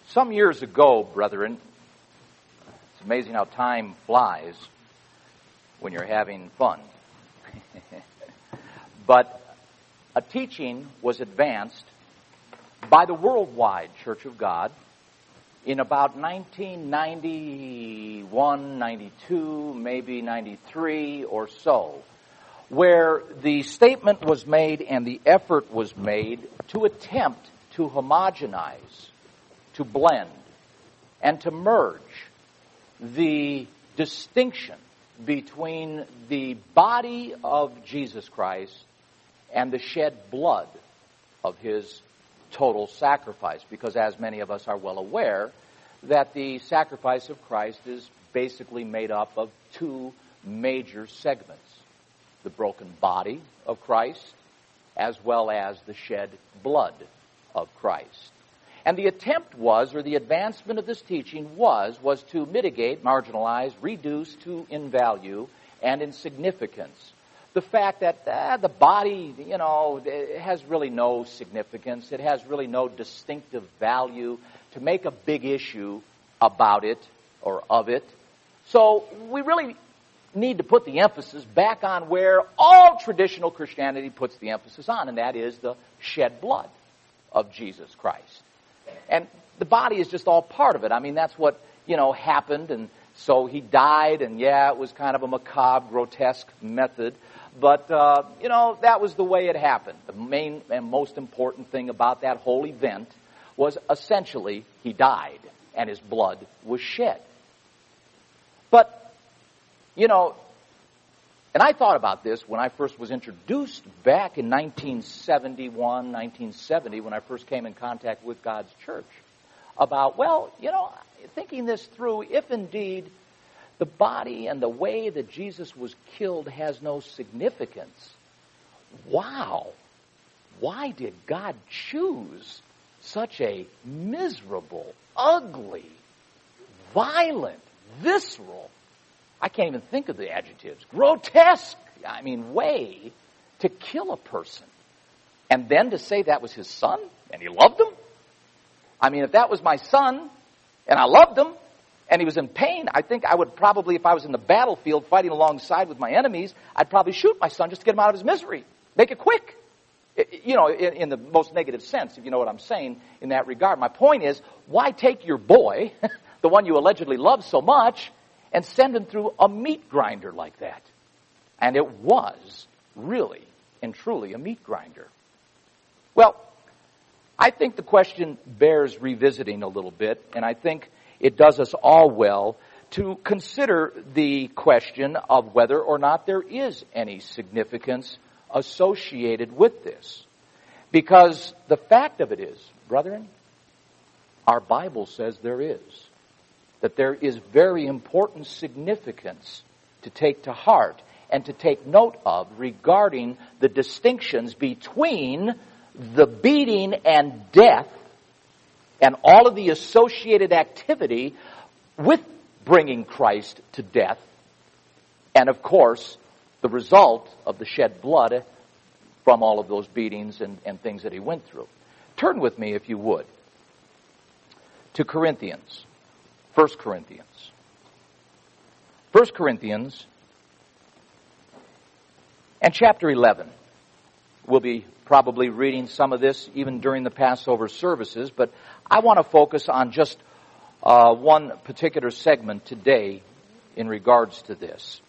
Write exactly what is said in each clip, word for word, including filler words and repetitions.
Some years ago, brethren, it's amazing how time flies when you're having fun. But a teaching was advanced by the Worldwide Church of God in about nineteen ninety-one, ninety-two, maybe ninety-three or so, where the statement was made and the effort was made to attempt to homogenize, to blend, and to merge the distinction between the body of Jesus Christ and the shed blood of His total sacrifice. Because as many of us are well aware, that the sacrifice of Christ is basically made up of two major segments. The broken body of Christ, as well as the shed blood of Christ. And the attempt was, or the advancement of this teaching was, was to mitigate, marginalize, reduce to in value and in significance the fact that ah, the body, you know, it has really no significance. It has really no distinctive value to make a big issue about it or of it. So we really need to put the emphasis back on where all traditional Christianity puts the emphasis on, and that is the shed blood of Jesus Christ. And the body is just all part of it. I mean, that's what, you know, happened, and so He died, and yeah, it was kind of a macabre, grotesque method, but, uh, you know, that was the way it happened. The main and most important thing about that whole event was essentially He died, and His blood was shed. But, you know, and I thought about this when I first was introduced back in nineteen seventy-one, nineteen seventy, when I first came in contact with God's church, about, well, you know, thinking this through, if indeed the body and the way that Jesus was killed has no significance, wow, why did God choose such a miserable, ugly, violent, visceral, I can't even think of the adjectives, grotesque, I mean, way to kill a person? And then to say that was His Son and He loved him? I mean, if that was my son and I loved him and he was in pain, I think I would probably, if I was in the battlefield fighting alongside with my enemies, I'd probably shoot my son just to get him out of his misery. Make it quick. You know, in, in the most negative sense, if you know what I'm saying in that regard. My point is, why take your boy, the one you allegedly love so much, and send him through a meat grinder like that? And it was really and truly a meat grinder. Well, I think the question bears revisiting a little bit, and I think it does us all well to consider the question of whether or not there is any significance associated with this. Because the fact of it is, brethren, our Bible says there is. That there is very important significance to take to heart and to take note of regarding the distinctions between the beating and death and all of the associated activity with bringing Christ to death, and of course, the result of the shed blood from all of those beatings and, and things that He went through. Turn with me, if you would, to Corinthians. First Corinthians. First Corinthians and chapter eleven. We'll be probably reading some of this even during the Passover services, but I want to focus on just uh, one particular segment today in regards to this.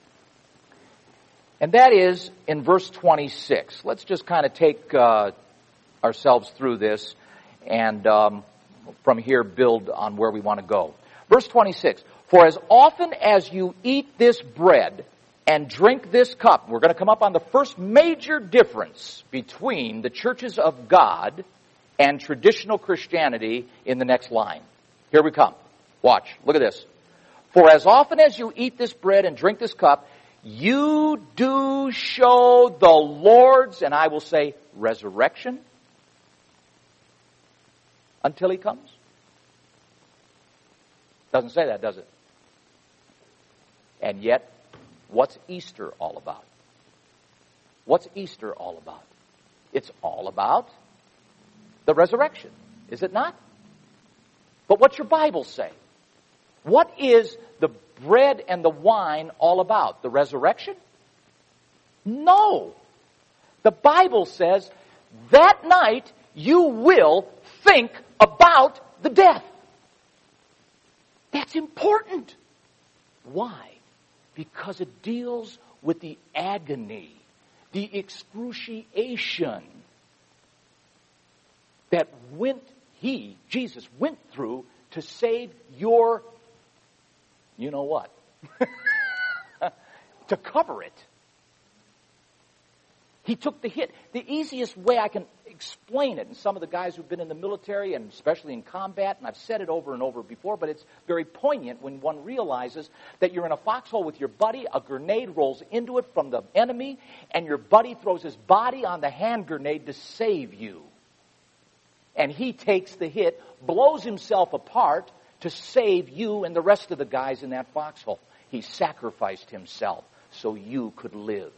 And that is in verse twenty-six. Let's just kind of take uh, ourselves through this and um, from here build on where we want to go. Verse twenty-six, for as often as you eat this bread and drink this cup, we're going to come up on the first major difference between the churches of God and traditional Christianity in the next line. Here we come. Watch. Look at this. For as often as you eat this bread and drink this cup, you do show the Lord's, and I will say, resurrection until He comes. Doesn't say that, does it? And yet, what's Easter all about? What's Easter all about? It's all about the resurrection, is it not? But what's your Bible say? What is the bread and the wine all about? The resurrection? No. The Bible says that night you will think about the death. That's important. Why? Because it deals with the agony, the excruciation that went, he, Jesus, went through to save your, you know what, to cover it. He took the hit. The easiest way I can explain it, and some of the guys who've been in the military, and especially in combat, and I've said it over and over before, but it's very poignant when one realizes that you're in a foxhole with your buddy, a grenade rolls into it from the enemy, and your buddy throws his body on the hand grenade to save you. And he takes the hit, blows himself apart to save you and the rest of the guys in that foxhole. He sacrificed himself so you could live.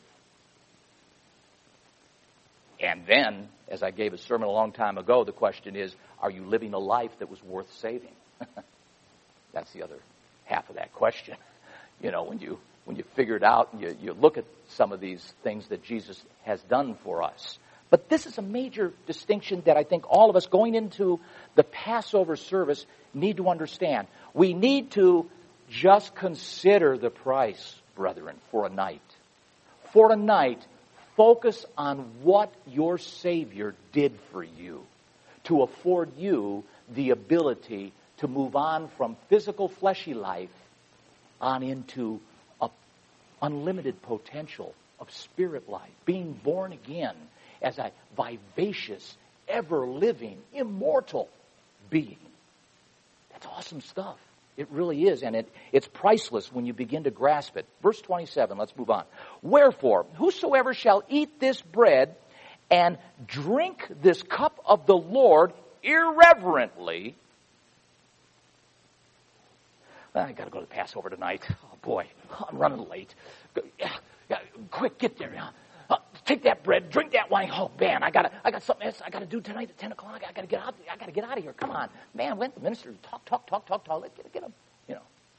And then, as I gave a sermon a long time ago, the question is, are you living a life that was worth saving? That's the other half of that question. You know, when you when you figure it out and you, you look at some of these things that Jesus has done for us. But this is a major distinction that I think all of us going into the Passover service need to understand. We need to just consider the price, brethren, for a night. For a night, focus on what your Savior did for you to afford you the ability to move on from physical fleshy life on into a unlimited potential of spirit life, being born again as a vivacious, ever-living, immortal being. That's awesome stuff. It really is, and it, it's priceless when you begin to grasp it. Verse twenty-seven, let's move on. Wherefore, whosoever shall eat this bread and drink this cup of the Lord irreverently. I got to go to the Passover tonight. Oh, boy, I'm running late. Yeah, yeah, quick, get there. Yeah. Uh, take that bread, drink that wine. Oh man, I got I got something else I got to do tonight at ten o'clock. I got to get out. I got to get out of here. Come on, man. Let the minister talk, talk, talk, talk, talk. Let's get, get him. You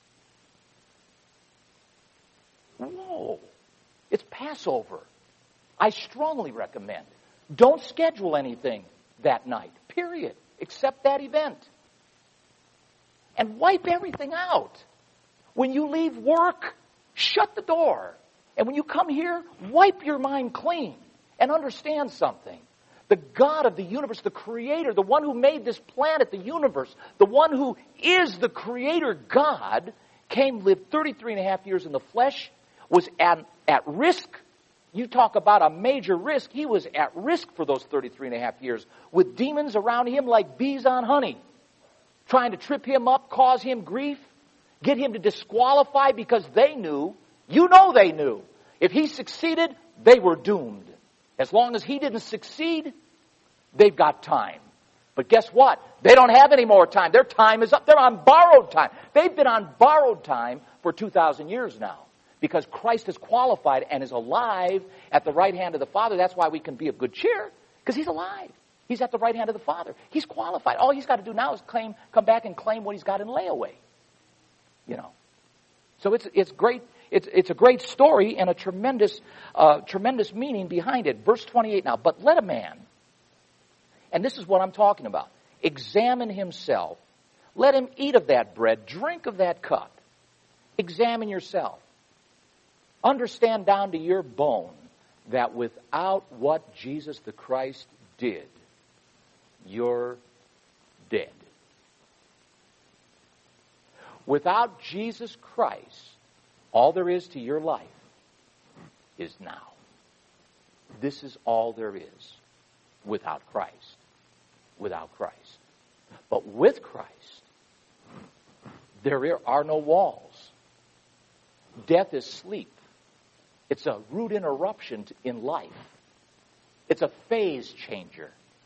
know. Whoa, it's Passover. I strongly recommend. Don't schedule anything that night. Period. Except that event. And wipe everything out. When you leave work, shut the door. And when you come here, wipe your mind clean and understand something. The God of the universe, the Creator, the one who made this planet, the universe, the one who is the Creator God, came, lived thirty-three and a half years in the flesh, was at, at risk. You talk about a major risk. He was at risk for those thirty-three and a half years with demons around him like bees on honey, trying to trip him up, cause him grief, get him to disqualify because they knew. You know they knew. If he succeeded, they were doomed. As long as he didn't succeed, they've got time. But guess what? They don't have any more time. Their time is up. They're on borrowed time. They've been on borrowed time for two thousand years now. Because Christ is qualified and is alive at the right hand of the Father. That's why we can be of good cheer. Because he's alive. He's at the right hand of the Father. He's qualified. All he's got to do now is claim, come back and claim what he's got in layaway. You know. So it's it's great. It's, it's a great story and a tremendous, uh, tremendous meaning behind it. Verse twenty-eight now. But let a man, and this is what I'm talking about, examine himself. Let him eat of that bread, drink of that cup. Examine yourself. Understand down to your bone that without what Jesus the Christ did, you're dead. Without Jesus Christ, all there is to your life is now. This is all there is without Christ. Without Christ. But with Christ, there are no walls. Death is sleep. It's a rude interruption in life. It's a phase changer.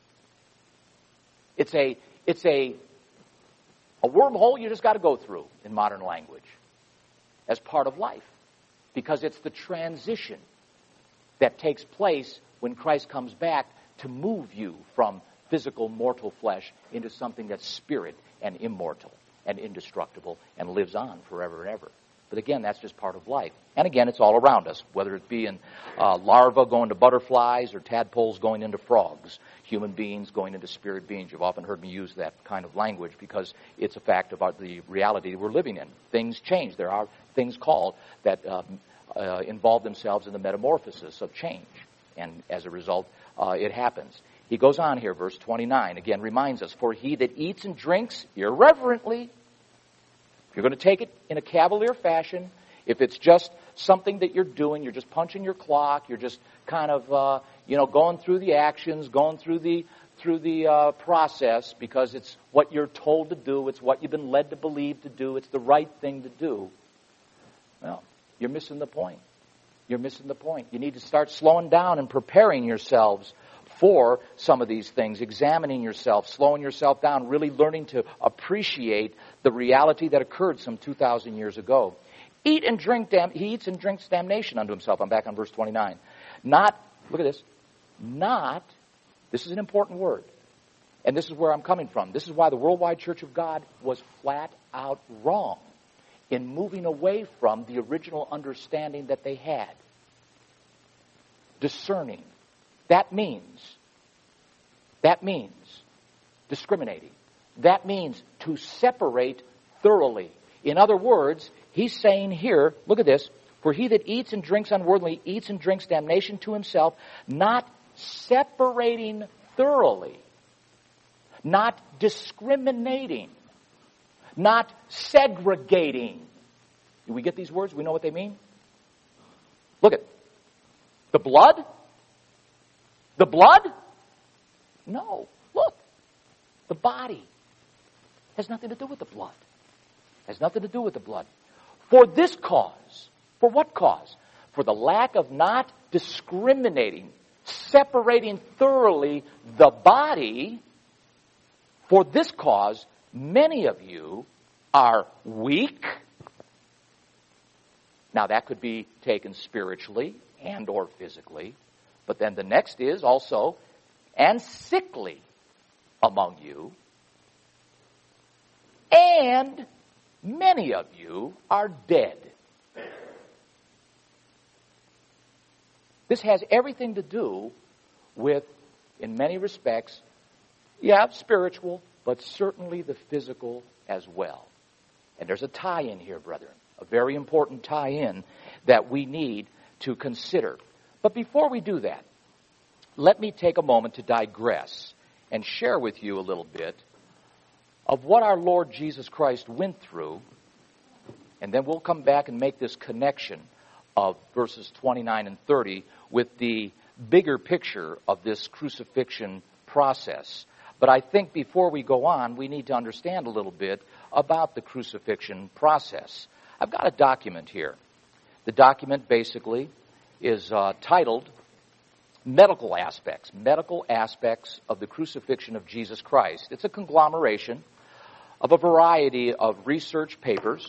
It's a it's a a wormhole you just got to go through in modern language as part of life, because it's the transition that takes place when Christ comes back to move you from physical, mortal flesh into something that's spirit and immortal and indestructible and lives on forever and ever. But again, that's just part of life. And again, it's all around us, whether it be in uh, larvae going to butterflies or tadpoles going into frogs, human beings going into spirit beings. You've often heard me use that kind of language because it's a fact about the reality we're living in. Things change. There are things called that uh, uh, involve themselves in the metamorphosis of change. And as a result, uh, it happens. He goes on here, verse twenty-nine, again reminds us, for he that eats and drinks irreverently, if you're going to take it in a cavalier fashion, if it's just something that you're doing, you're just punching your clock, you're just kind of, uh, you know, going through the actions, going through the through the uh, process because it's what you're told to do, it's what you've been led to believe to do, it's the right thing to do. Well, you're missing the point. You're missing the point. You need to start slowing down and preparing yourselves for some of these things, examining yourself, slowing yourself down, really learning to appreciate the reality that occurred some two thousand years ago. Eat and drink, dam- he eats and drinks damnation unto himself. I'm back on verse twenty-nine. Not, look at this, not, this is an important word, and this is where I'm coming from. This is why the Worldwide Church of God was flat out wrong in moving away from the original understanding that they had. Discerning. That means, that means discriminating. That means to separate thoroughly. In other words, he's saying here, look at this, for he that eats and drinks unworthily eats and drinks damnation to himself, not separating thoroughly, not discriminating, not segregating. Do we get these words? We know what they mean? Look at the blood. The blood? No. Look. The body has nothing to do with the blood. Has nothing to do with the blood. For this cause. For what cause? For the lack of not discriminating, separating thoroughly the body. For this cause, many of you are weak. Now that could be taken spiritually and or physically. But then the next is also, and sickly among you, and many of you are dead. This has everything to do with, in many respects, yeah, spiritual, but certainly the physical as well. And there's a tie-in here, brethren, a very important tie-in that we need to consider. But before we do that, let me take a moment to digress and share with you a little bit of what our Lord Jesus Christ went through, and then we'll come back and make this connection of verses twenty-nine and thirty with the bigger picture of this crucifixion process. But I think before we go on, we need to understand a little bit about the crucifixion process. I've got a document here. The document basically is uh, titled Medical Aspects, Medical Aspects of the Crucifixion of Jesus Christ. It's a conglomeration of a variety of research papers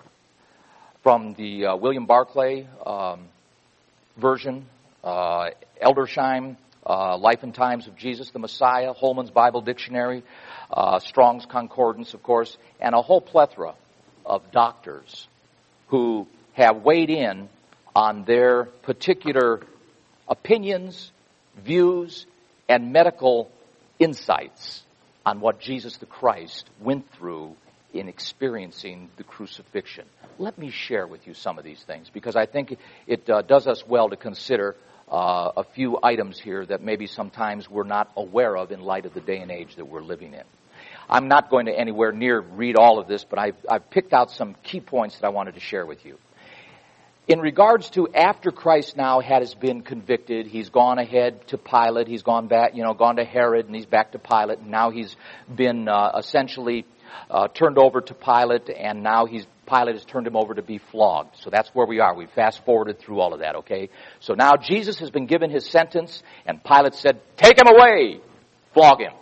from the uh, William Barclay um, version, uh, Eldersheim, uh, Life and Times of Jesus the Messiah, Holman's Bible Dictionary, uh, Strong's Concordance, of course, and a whole plethora of doctors who have weighed in on their particular opinions, views, and medical insights on what Jesus the Christ went through in experiencing the crucifixion. Let me share with you some of these things because I think it uh, does us well to consider uh, a few items here that maybe sometimes we're not aware of in light of the day and age that we're living in. I'm not going to anywhere near read all of this, but I've, I've picked out some key points that I wanted to share with you. In regards to after Christ now has been convicted, he's gone ahead to Pilate, he's gone back, you know, gone to Herod, and he's back to Pilate, and now he's been uh, essentially uh, turned over to Pilate, and now he's Pilate has turned him over to be flogged. So that's where we are. We fast forwarded through all of that, okay? So now Jesus has been given his sentence, and Pilate said, "Take him away, flog him."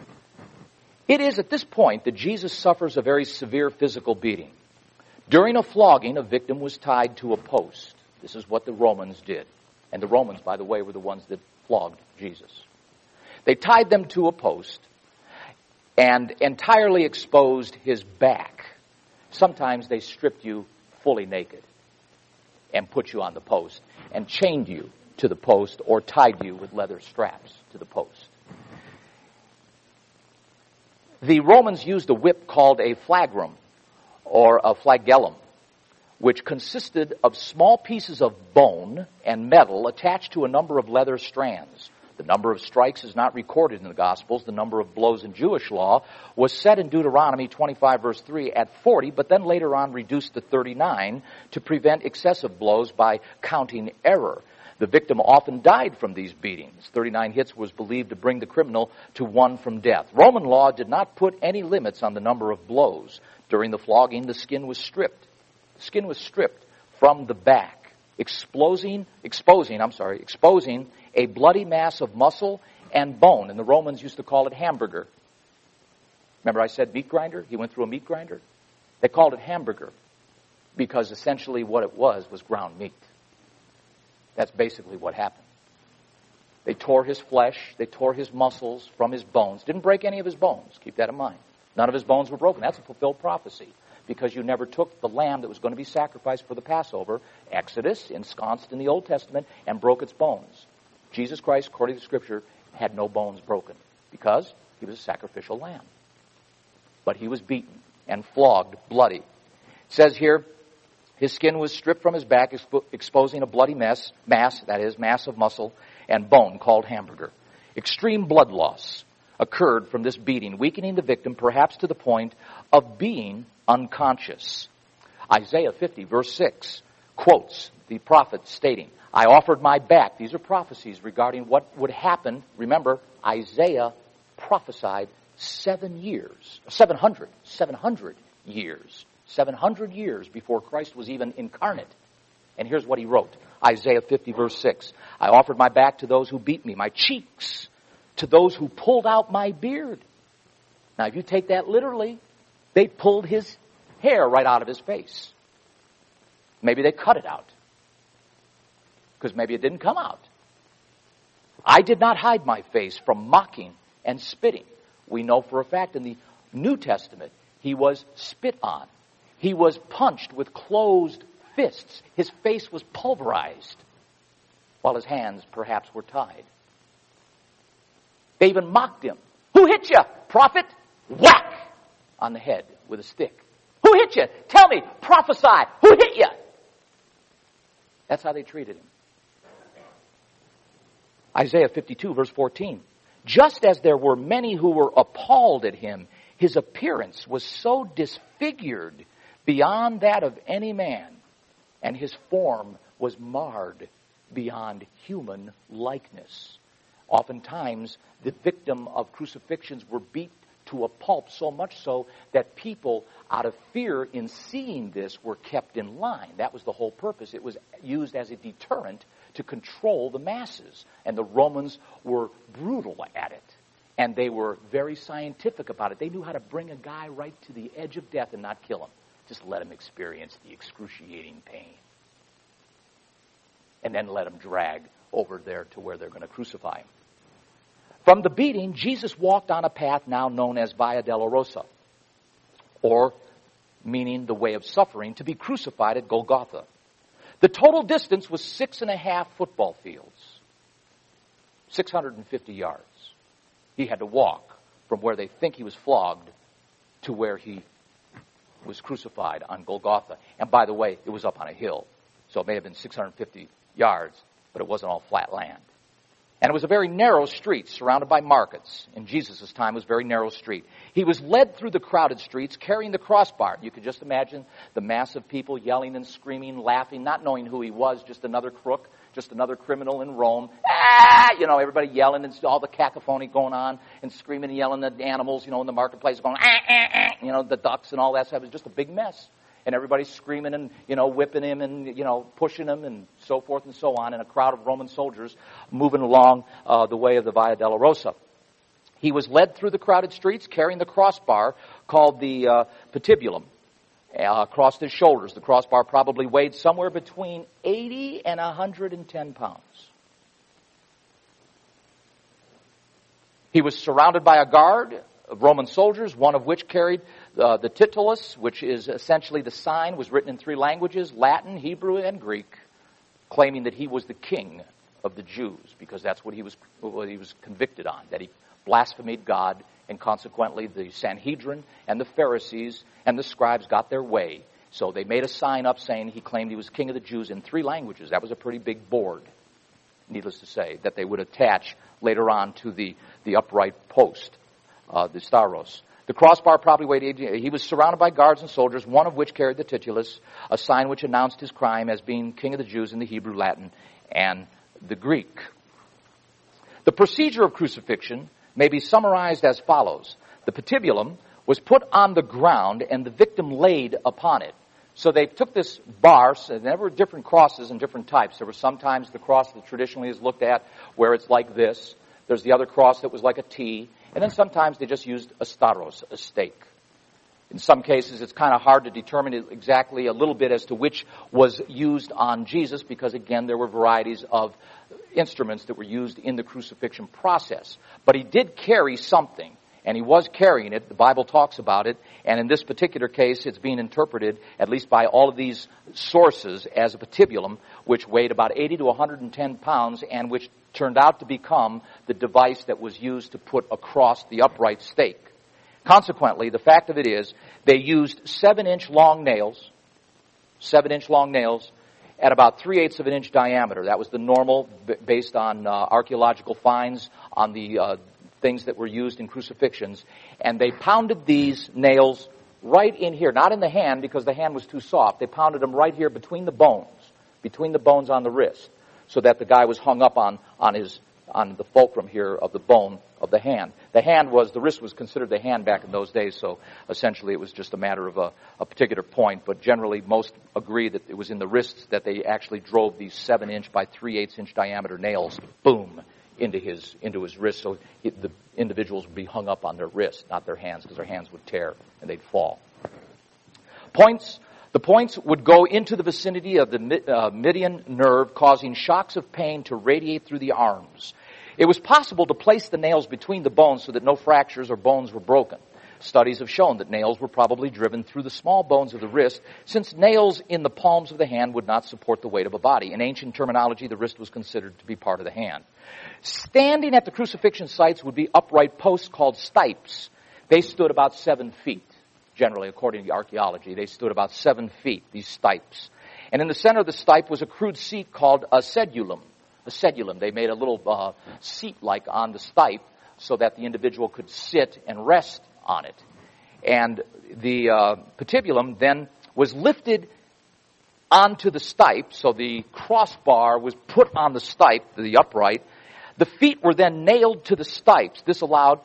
It is at this point that Jesus suffers a very severe physical beating. During a flogging, a victim was tied to a post. This is what the Romans did. And the Romans, by the way, were the ones that flogged Jesus. They tied them to a post and entirely exposed his back. Sometimes they stripped you fully naked and put you on the post and chained you to the post or tied you with leather straps to the post. The Romans used a whip called a flagrum or a flagellum, which consisted of small pieces of bone and metal attached to a number of leather strands. The number of strikes is not recorded in the Gospels. The number of blows in Jewish law was set in Deuteronomy twenty-five, verse three, at forty, but then later on reduced to thirty-nine to prevent excessive blows by counting error. The victim often died from these beatings. thirty-nine hits was believed to bring the criminal to one from death. Roman law did not put any limits on the number of blows. During the flogging, the skin was stripped. The skin was stripped from the back, exposing, exposing, I'm sorry, exposing a bloody mass of muscle and bone. And the Romans used to call it hamburger. Remember I said meat grinder? He went through a meat grinder. They called it hamburger because essentially what it was was ground meat. That's basically what happened. They tore his flesh, they tore his muscles from his bones. Didn't break any of his bones. Keep that in mind. None of his bones were broken. That's a fulfilled prophecy because you never took the lamb that was going to be sacrificed for the Passover, Exodus, ensconced in the Old Testament, and broke its bones. Jesus Christ, according to Scripture, had no bones broken because he was a sacrificial lamb. But he was beaten and flogged, bloody. It says here, his skin was stripped from his back, expo- exposing a bloody mess, mass, that is, mass of muscle and bone called hamburger. Extreme blood loss occurred from this beating, weakening the victim perhaps to the point of being unconscious. Isaiah fifty, verse six, quotes the prophet stating, I offered my back. These are prophecies regarding what would happen. Remember, Isaiah prophesied seven years, seven hundred, seven hundred years, seven hundred years before Christ was even incarnate. And here's what he wrote, Isaiah fifty, verse six, I offered my back to those who beat me, my cheeks to those who pulled out my beard. Now, if you take that literally, they pulled his hair right out of his face. Maybe they cut it out, because maybe it didn't come out. I did not hide my face from mocking and spitting. We know for a fact in the New Testament, he was spit on. He was punched with closed fists. His face was pulverized, while his hands perhaps were tied. They even mocked him. Who hit you, prophet? Whack! On the head with a stick. Who hit you? Tell me, prophesy. Who hit you? That's how they treated him. Isaiah fifty-two, verse fourteen. Just as there were many who were appalled at him, his appearance was so disfigured beyond that of any man, and his form was marred beyond human likeness. Oftentimes, the victim of crucifixions were beat to a pulp, so much so that people, out of fear in seeing this, were kept in line. That was the whole purpose. It was used as a deterrent to control the masses. And the Romans were brutal at it. And they were very scientific about it. They knew how to bring a guy right to the edge of death and not kill him. Just let him experience the excruciating pain. And then let him drag over there to where they're going to crucify him. From the beating, Jesus walked on a path now known as Via Dolorosa, or meaning the way of suffering, to be crucified at Golgotha. The total distance was six and a half football fields, six hundred fifty yards. He had to walk from where they think he was flogged to where he was crucified on Golgotha. And by the way, it was up on a hill, so it may have been six hundred fifty yards, but it wasn't all flat land. And it was a very narrow street surrounded by markets. In Jesus' time, it was a very narrow street. He was led through the crowded streets carrying the crossbar. You could just imagine the mass of people yelling and screaming, laughing, not knowing who he was, just another crook, just another criminal in Rome. Ah! You know, everybody yelling and all the cacophony going on and screaming and yelling at the animals, you know, in the marketplace going, ah, ah, ah, you know, the ducks and all that stuff. It was just a big mess. And everybody's screaming and, you know, whipping him and, you know, pushing him and so forth and so on. And a crowd of Roman soldiers moving along uh, the way of the Via Dolorosa. He was led through the crowded streets carrying the crossbar called the uh, patibulum uh, across his shoulders. The crossbar probably weighed somewhere between eighty and one hundred ten pounds. He was surrounded by a guard of Roman soldiers, one of which carried uh, the titulus, which is essentially the sign, was written in three languages, Latin, Hebrew, and Greek, claiming that he was the king of the Jews, because that's what he was what he was convicted on, that he blasphemed God, and consequently the Sanhedrin and the Pharisees and the scribes got their way. So they made a sign up saying he claimed he was king of the Jews in three languages. That was a pretty big board, needless to say, that they would attach later on to the, the upright post, uh, the stauros. The crossbar probably weighed eighty. He was surrounded by guards and soldiers, one of which carried the titulus, a sign which announced his crime as being king of the Jews in the Hebrew, Latin, and the Greek. The procedure of crucifixion may be summarized as follows. The patibulum was put on the ground and the victim laid upon it. So they took this bar, so there were different crosses and different types. There was sometimes the cross that traditionally is looked at where it's like this. There's the other cross that was like a T. And then sometimes they just used a stauros, a stake. In some cases, it's kind of hard to determine exactly a little bit as to which was used on Jesus because, again, there were varieties of instruments that were used in the crucifixion process. But he did carry something, and he was carrying it. The Bible talks about it, and in this particular case, it's being interpreted, at least by all of these sources, as a patibulum, which weighed about eighty to one hundred ten pounds, and which turned out to become the device that was used to put across the upright stake. Consequently, the fact of it is, they used seven-inch long nails, seven-inch long nails, at about three-eighths of an inch diameter. That was the normal, b- based on uh, archaeological finds on the uh, things that were used in crucifixions. And they pounded these nails right in here, not in the hand because the hand was too soft. They pounded them right here between the bones, between the bones on the wrist, so that the guy was hung up on, on his on the fulcrum here of the bone of the hand. The hand was, the wrist was considered the hand back in those days, so essentially it was just a matter of a, a particular point, but generally most agree that it was in the wrists that they actually drove these seven-inch by three-eighths inch diameter nails, boom, into his into his wrist, so it, the individuals would be hung up on their wrists, not their hands, because their hands would tear and they'd fall. Points. The points would go into the vicinity of the uh, median nerve, causing shocks of pain to radiate through the arms. It was possible to place the nails between the bones so that no fractures or bones were broken. Studies have shown that nails were probably driven through the small bones of the wrist, since nails in the palms of the hand would not support the weight of a body. In ancient terminology, the wrist was considered to be part of the hand. Standing at the crucifixion sites would be upright posts called stipes. They stood about seven feet. Generally, according to archaeology, they stood about seven feet, these stipes. And in the center of the stipe was a crude seat called a sedulum. A sedulum. They made a little uh, seat-like on the stipe so that the individual could sit and rest on it. And the uh, patibulum then was lifted onto the stipe, so the crossbar was put on the stipe, the upright. The feet were then nailed to the stipes. This allowed...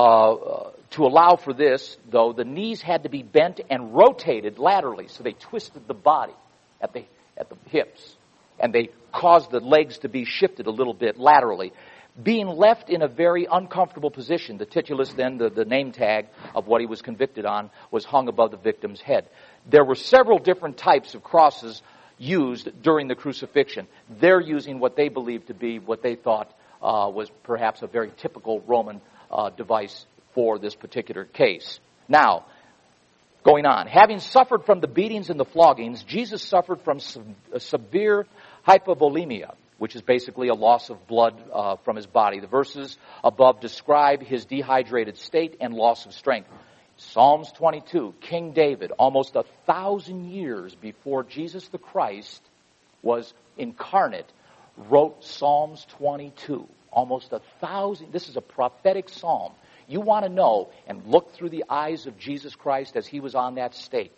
Uh, to allow for this, though, the knees had to be bent and rotated laterally, so they twisted the body at the at the hips, and they caused the legs to be shifted a little bit laterally, being left in a very uncomfortable position. The titulus, then, the, the name tag of what he was convicted on, was hung above the victim's head. There were several different types of crosses used during the crucifixion. They're using what they believed to be what they thought uh, was perhaps a very typical Roman uh, device for this particular case. Now, going on. Having suffered from the beatings and the floggings, Jesus suffered from se- severe hypovolemia, which is basically a loss of blood uh, from his body. The verses above describe his dehydrated state and loss of strength. Psalms twenty-two, King David, almost a thousand years before Jesus the Christ was incarnate, wrote Psalms twenty-two. Almost a thousand. This is a prophetic psalm. You want to know and look through the eyes of Jesus Christ as he was on that stake.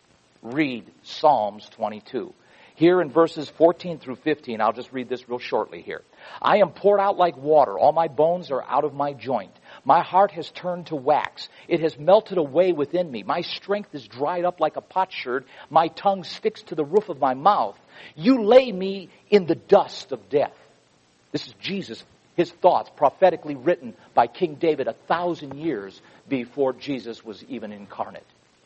Read Psalms twenty-two. Here in verses fourteen through fifteen, I'll just read this real shortly here. I am poured out like water. All my bones are out of my joint. My heart has turned to wax. It has melted away within me. My strength is dried up like a potsherd. My tongue's fixed to the roof of my mouth. You lay me in the dust of death. This is Jesus. His thoughts prophetically written by King David a thousand years before Jesus was even incarnate.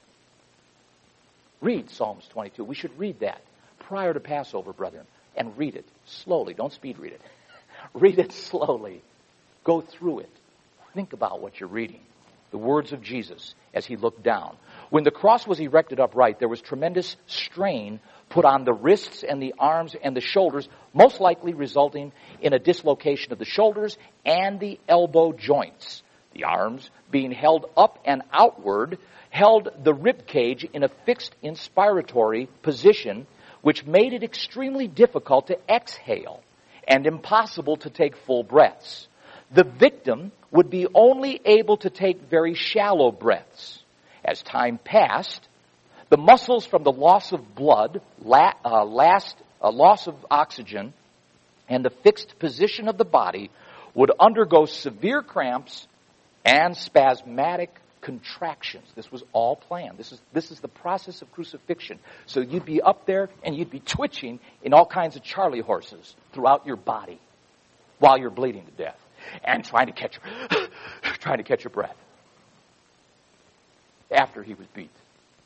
Read Psalms twenty-two. We should read that prior to Passover, brethren, and read it slowly. Don't speed read it. Read it slowly. Go through it. Think about what you're reading. The words of Jesus as he looked down. When the cross was erected upright, there was tremendous strain put on the wrists and the arms and the shoulders, most likely resulting in a dislocation of the shoulders and the elbow joints. The arms, being held up and outward, held the rib cage in a fixed inspiratory position, which made it extremely difficult to exhale and impossible to take full breaths. The victim would be only able to take very shallow breaths. As time passed, the muscles from the loss of blood, la, uh, last, uh, loss of oxygen, and the fixed position of the body would undergo severe cramps and spasmodic contractions. This was all planned. This is, this is the process of crucifixion. So you'd be up there and you'd be twitching in all kinds of Charlie horses throughout your body while you're bleeding to death and trying to catch, trying to catch your breath after he was beat.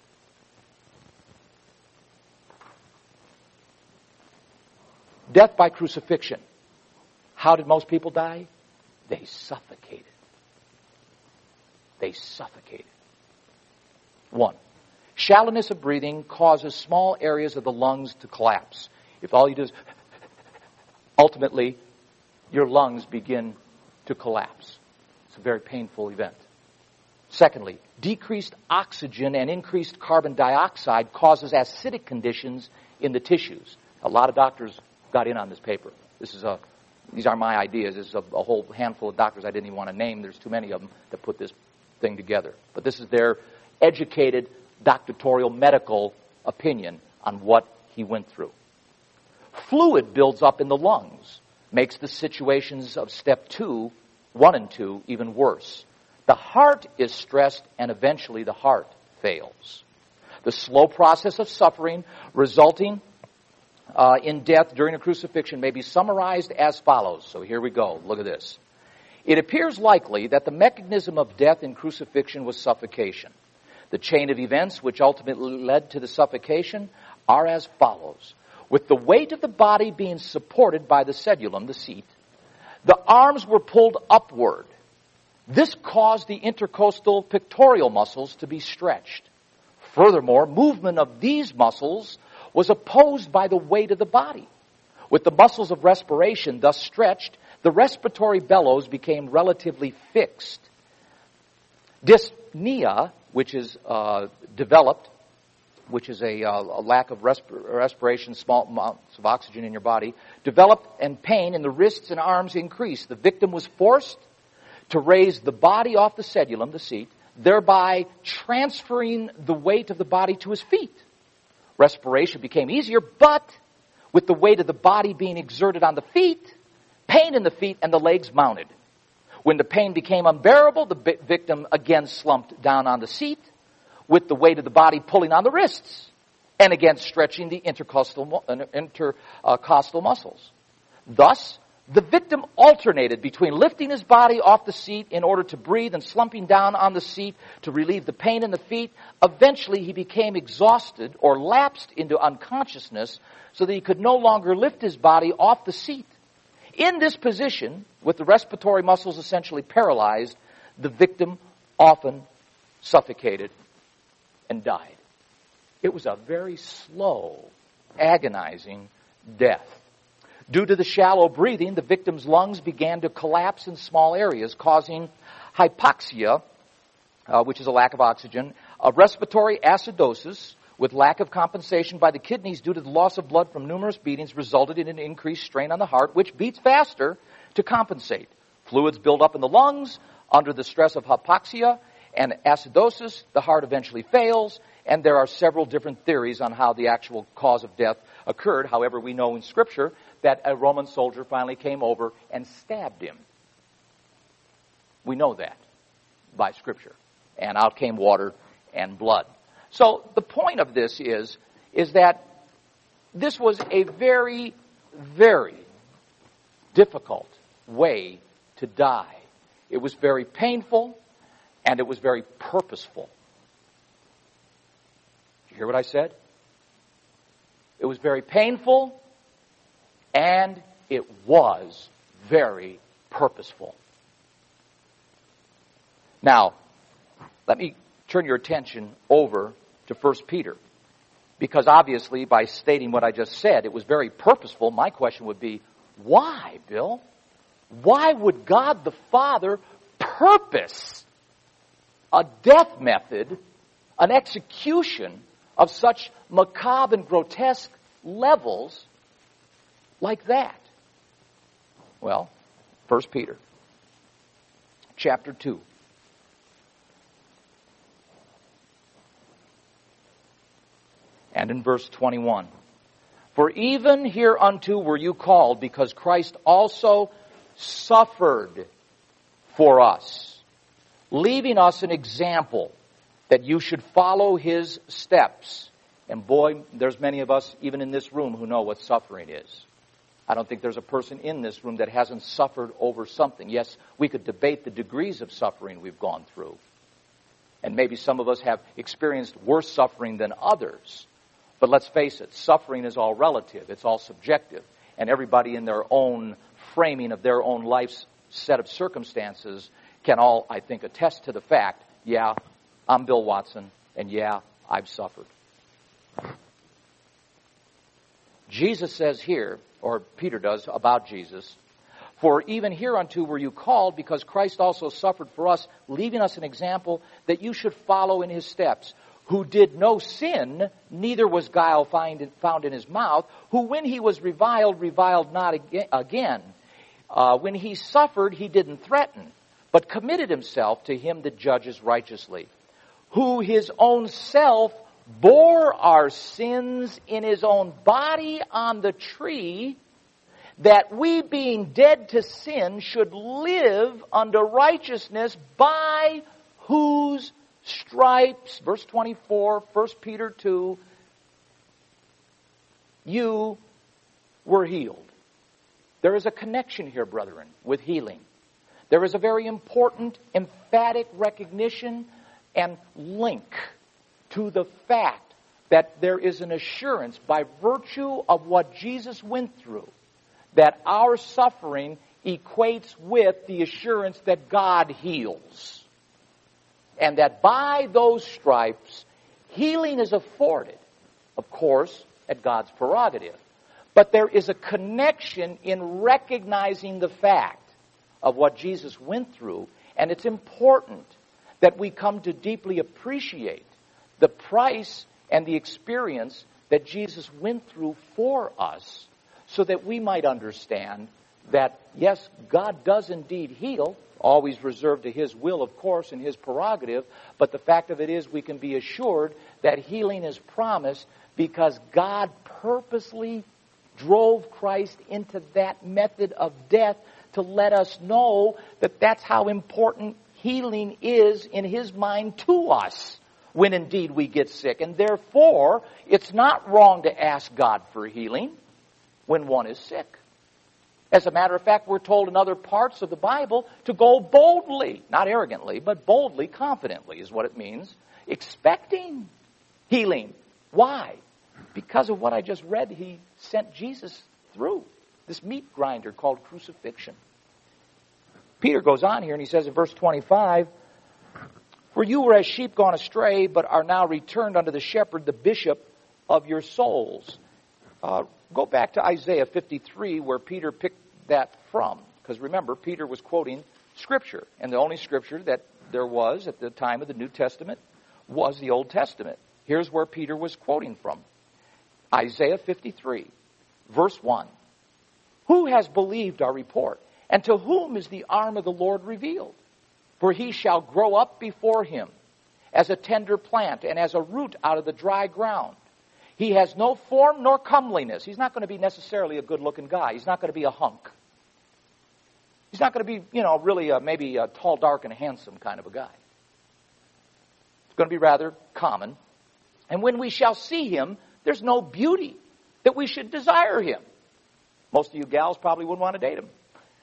Death by crucifixion. How did most people die? They suffocated. They suffocated. One, shallowness of breathing causes small areas of the lungs to collapse. If all you do is, ultimately, your lungs begin to collapse. It's a very painful event. Secondly, decreased oxygen and increased carbon dioxide causes acidic conditions in the tissues. A lot of doctors got in on this paper. This is a, these are my ideas. This is a, a whole handful of doctors I didn't even want to name. There's too many of them that put this thing together. But this is their educated, doctoral, medical opinion on what he went through. Fluid builds up in the lungs, makes the situations of step two, one and two, even worse. The heart is stressed, and eventually the heart fails. The slow process of suffering resulting uh, in death during a crucifixion may be summarized as follows. So here we go. Look at this. It appears likely that the mechanism of death in crucifixion was suffocation. The chain of events which ultimately led to the suffocation are as follows. With the weight of the body being supported by the sedulum, the seat, the arms were pulled upward. This caused the intercostal pectoral muscles to be stretched. Furthermore, movement of these muscles was opposed by the weight of the body. With the muscles of respiration thus stretched, the respiratory bellows became relatively fixed. Dyspnea, which is uh, developed, which is a, uh, a lack of resp- respiration, small amounts of oxygen in your body, developed, and pain in the wrists and arms increased. The victim was forced to raise the body off the sedulum, the seat, thereby transferring the weight of the body to his feet. Respiration became easier, but with the weight of the body being exerted on the feet, pain in the feet and the legs mounted. When the pain became unbearable, the victim again slumped down on the seat with the weight of the body pulling on the wrists and again stretching the intercostal, intercostal muscles. Thus, the victim alternated between lifting his body off the seat in order to breathe and slumping down on the seat to relieve the pain in the feet. Eventually, he became exhausted or lapsed into unconsciousness so that he could no longer lift his body off the seat. In this position, with the respiratory muscles essentially paralyzed, the victim often suffocated and died. It was a very slow, agonizing death. Due to the shallow breathing, the victim's lungs began to collapse in small areas, causing hypoxia, uh, which is a lack of oxygen, a respiratory acidosis, with lack of compensation by the kidneys due to the loss of blood from numerous beatings, resulted in an increased strain on the heart, which beats faster to compensate. Fluids build up in the lungs under the stress of hypoxia and acidosis. The heart eventually fails, and there are several different theories on how the actual cause of death occurred. However, we know in Scripture that a Roman soldier finally came over and stabbed him. We know that by Scripture. And out came water and blood. So the point of this is, is that this was a very, very difficult way to die. It was very painful, and it was very purposeful. Did you hear what I said? It was very painful, and it was very purposeful. Now, let me turn your attention over to First Peter. Because obviously, by stating what I just said, it was very purposeful. My question would be, why, Bill? Why would God the Father purpose a death method, an execution of such macabre and grotesque levels like that? Well, First Peter, chapter two. And in verse twenty-one, for even hereunto were you called, because Christ also suffered for us, leaving us an example that you should follow his steps. And boy, there's many of us, even in this room, who know what suffering is. I don't think there's a person in this room that hasn't suffered over something. Yes, we could debate the degrees of suffering we've gone through. And maybe some of us have experienced worse suffering than others. But let's face it, suffering is all relative. It's all subjective. And everybody in their own framing of their own life's set of circumstances can all, I think, attest to the fact, yeah, I'm Bill Watson, and yeah, I've suffered. Jesus says here, or Peter does about Jesus, for even hereunto were you called, because Christ also suffered for us, leaving us an example that you should follow in his steps, who did no sin, neither was guile find, found in his mouth, who when he was reviled, reviled not again. Uh, when he suffered, he didn't threaten, but committed himself to him that judges righteously, who his own self bore our sins in his own body on the tree, that we being dead to sin should live unto righteousness, by whose stripes, verse twenty-four, First Peter two, you were healed. There is a connection here, brethren, with healing. There is a very important, emphatic recognition and link to the fact that there is an assurance by virtue of what Jesus went through, that our suffering equates with the assurance that God heals. And that by those stripes, healing is afforded, of course, at God's prerogative. But there is a connection in recognizing the fact of what Jesus went through, and it's important that we come to deeply appreciate the price and the experience that Jesus went through for us, so that we might understand that, yes, God does indeed heal, always reserved to his will, of course, and his prerogative, but the fact of it is we can be assured that healing is promised because God purposely drove Christ into that method of death to let us know that that's how important healing is in his mind to us when indeed we get sick. And therefore, it's not wrong to ask God for healing when one is sick. As a matter of fact, we're told in other parts of the Bible to go boldly, not arrogantly, but boldly, confidently is what it means, expecting healing. Why? Because of what I just read, he sent Jesus through, this meat grinder called crucifixion. Peter goes on here and he says in verse twenty-five, for you were as sheep gone astray, but are now returned unto the shepherd, the bishop of your souls. Uh, go back to Isaiah fifty-three, where Peter picked that from. Because remember, Peter was quoting Scripture. And the only Scripture that there was at the time of the New Testament was the Old Testament. Here's where Peter was quoting from. Isaiah fifty-three, verse one. Who has believed our report? And to whom is the arm of the Lord revealed? For he shall grow up before him as a tender plant and as a root out of the dry ground. He has no form nor comeliness. He's not going to be necessarily a good-looking guy. He's not going to be a hunk. He's not going to be, you know, really a, maybe a tall, dark, and handsome kind of a guy. It's going to be rather common. And when we shall see him, there's no beauty that we should desire him. Most of you gals probably wouldn't want to date him.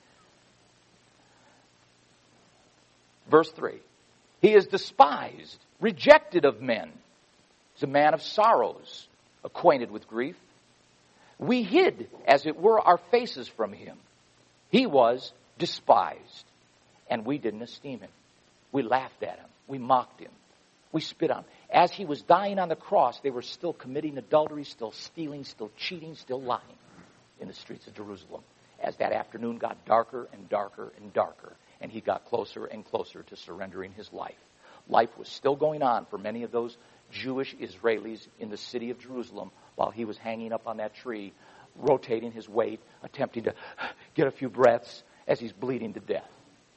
Verse three. He is despised, rejected of men. He's a man of sorrows, acquainted with grief. We hid, as it were, our faces from him. He was despised, and we didn't esteem him. We laughed at him. We mocked him. We spit on him. As he was dying on the cross, they were still committing adultery, still stealing, still cheating, still lying in the streets of Jerusalem. As that afternoon got darker and darker and darker, and he got closer and closer to surrendering his life. Life was still going on for many of those Jewish Israelis in the city of Jerusalem while he was hanging up on that tree, rotating his weight, attempting to get a few breaths as he's bleeding to death.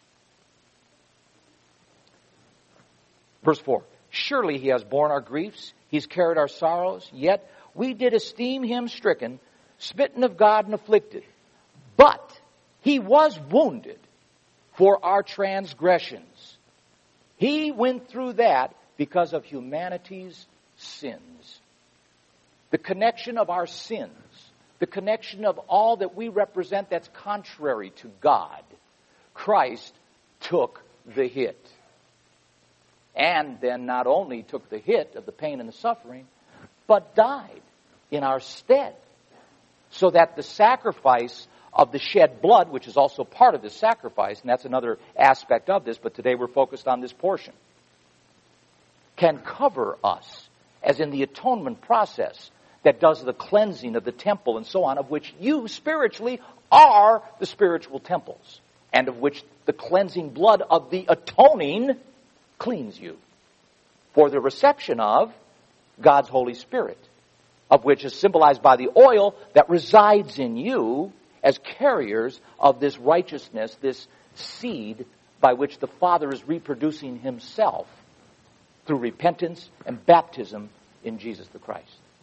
Verse four, surely he has borne our griefs, he's carried our sorrows, yet we did esteem him stricken, smitten of God and afflicted. But he was wounded for our transgressions. He went through that because of humanity's sins. The connection of our sins, the connection of all that we represent that's contrary to God. Christ took the hit. And then not only took the hit of the pain and the suffering, but died in our stead. So that the sacrifice of the shed blood, which is also part of this sacrifice, and that's another aspect of this, but today we're focused on this portion, can cover us, as in the atonement process that does the cleansing of the temple and so on, of which you spiritually are the spiritual temples, and of which the cleansing blood of the atoning cleans you for the reception of God's Holy Spirit, of which is symbolized by the oil that resides in you as carriers of this righteousness, this seed by which the Father is reproducing himself through repentance and baptism in Jesus the Christ.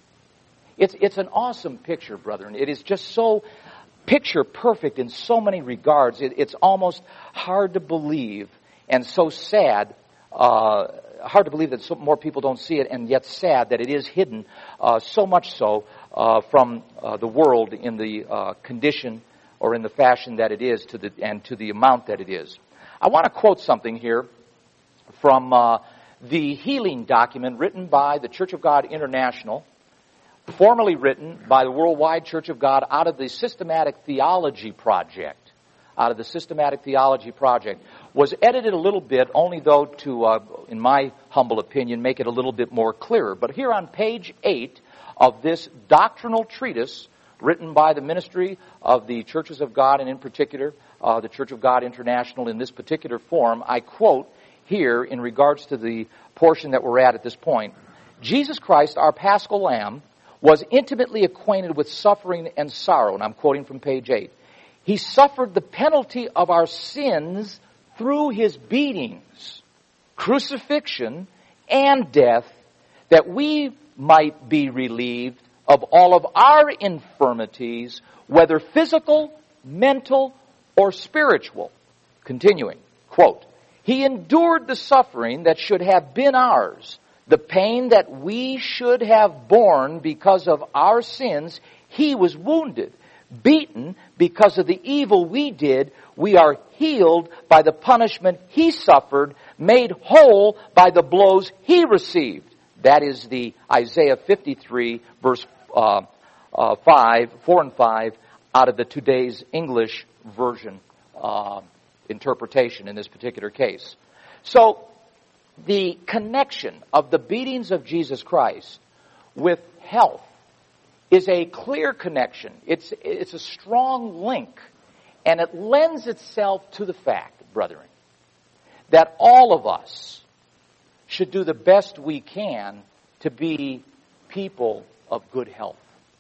It's, it's an awesome picture, brethren. It is just so picture perfect in so many regards. It, it's almost hard to believe and so sad. Uh, hard to believe that so more people don't see it, and yet sad that it is hidden uh, so much so uh, from uh, the world in the uh, condition or in the fashion that it is to the and to the amount that it is. I want to quote something here from uh, the healing document written by the Church of God International, formerly written by the Worldwide Church of God out of the Systematic Theology Project. Out of the Systematic Theology Project, was edited a little bit, only though to, uh, in my humble opinion, make it a little bit more clearer. But here on page eight of this doctrinal treatise written by the ministry of the Churches of God, and in particular, uh, the Church of God International in this particular form, I quote here in regards to the portion that we're at at this point, Jesus Christ, our Paschal Lamb, was intimately acquainted with suffering and sorrow, and I'm quoting from page eight. He suffered the penalty of our sins through his beatings, crucifixion, and death, that we might be relieved of all of our infirmities, whether physical, mental, or spiritual. Continuing, quote, he endured the suffering that should have been ours, the pain that we should have borne because of our sins. He was wounded, beaten because of the evil we did. We are healed by the punishment he suffered, made whole by the blows he received. That is the Isaiah fifty-three, verse uh, uh, five, four and five, out of the today's English version uh, interpretation in this particular case. So, the connection of the beatings of Jesus Christ with health is a clear connection. It's, it's a strong link. And it lends itself to the fact, brethren, that all of us should do the best we can to be people of good health.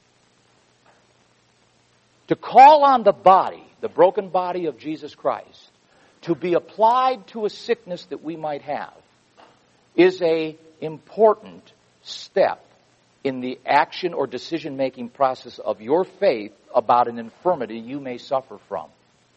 To call on the body, the broken body of Jesus Christ, to be applied to a sickness that we might have, is a important step in the action or decision-making process of your faith about an infirmity you may suffer from.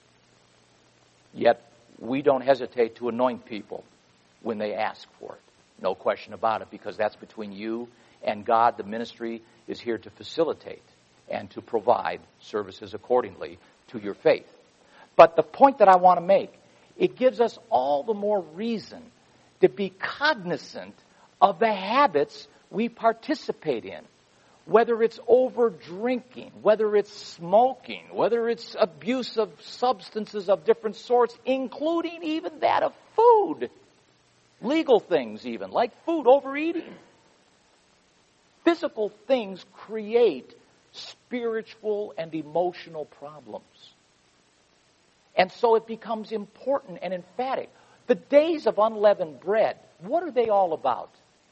Yet, we don't hesitate to anoint people when they ask for it. No question about it, because that's between you and God. The ministry is here to facilitate and to provide services accordingly to your faith. But the point that I want to make, it gives us all the more reason to be cognizant of the habits we participate in. Whether it's over drinking, whether it's smoking, whether it's abuse of substances of different sorts, including even that of food. Legal things even, like food overeating. Physical things create spiritual and emotional problems. And so it becomes important and emphatic. The days of unleavened bread, what are they all about?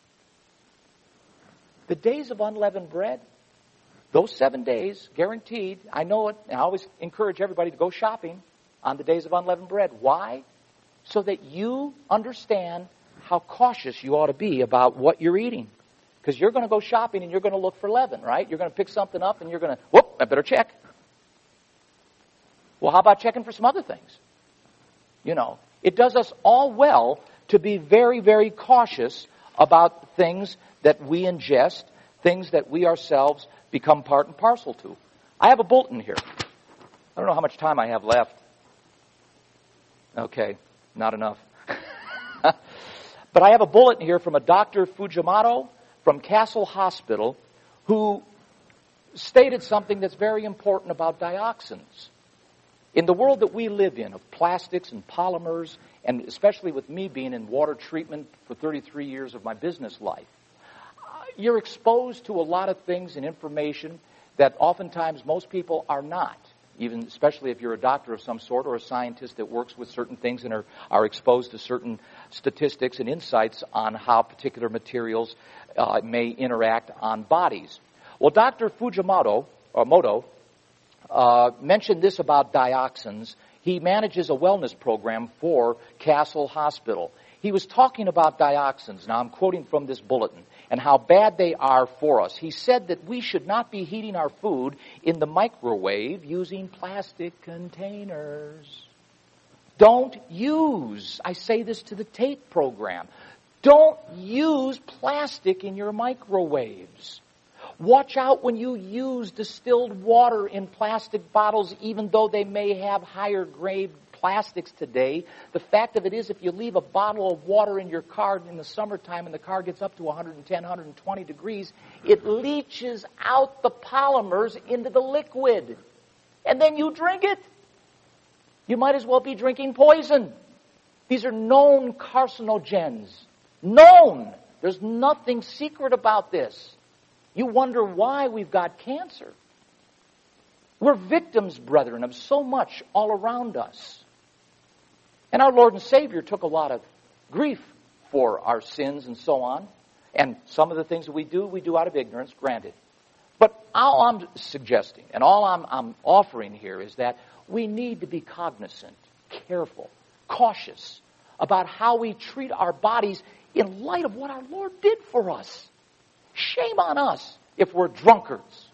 The days of unleavened bread, those seven days, guaranteed, I know it, and I always encourage everybody to go shopping on the days of unleavened bread. Why? So that you understand how cautious you ought to be about what you're eating. Because you're going to go shopping and you're going to look for leaven, right? You're going to pick something up and you're going to, whoop, I better check. Well, how about checking for some other things? You know, it does us all well to be very, very cautious about things that we ingest, things that we ourselves become part and parcel to. I have a bulletin here. I don't know how much time I have left. Okay, not enough. But I have a bulletin here from a Doctor Fujimoto from Castle Hospital who stated something that's very important about dioxins. In the world that we live in, of plastics and polymers, and especially with me being in water treatment for thirty-three years of my business life, you're exposed to a lot of things and information that oftentimes most people are not, even especially if you're a doctor of some sort or a scientist that works with certain things and are, are exposed to certain statistics and insights on how particular materials uh, may interact on bodies. Well, Doctor Fujimoto, or Moto, uh, mentioned this about dioxins. He manages a wellness program for Castle Hospital. He was talking about dioxins. Now, I'm quoting from this bulletin, and how bad they are for us. He said that we should not be heating our food in the microwave using plastic containers. Don't use, I say this to the tape program, don't use plastic in your microwaves. Watch out when you use distilled water in plastic bottles, even though they may have higher grade plastics today. The fact of it is, if you leave a bottle of water in your car in the summertime and the car gets up to one hundred ten, one hundred twenty degrees, it leaches out the polymers into the liquid. And then you drink it. You might as well be drinking poison. These are known carcinogens. Known. There's nothing secret about this. You wonder why we've got cancer. We're victims, brethren, of so much all around us. And our Lord and Savior took a lot of grief for our sins and so on. And some of the things that we do, we do out of ignorance, granted. But all I'm suggesting and all I'm, I'm offering here is that we need to be cognizant, careful, cautious about how we treat our bodies in light of what our Lord did for us. Shame on us if we're drunkards,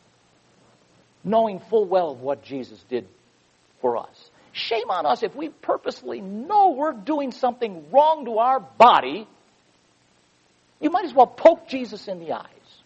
knowing full well what Jesus did for us. Shame on us if we purposely know we're doing something wrong to our body. You might as well poke Jesus in the eyes.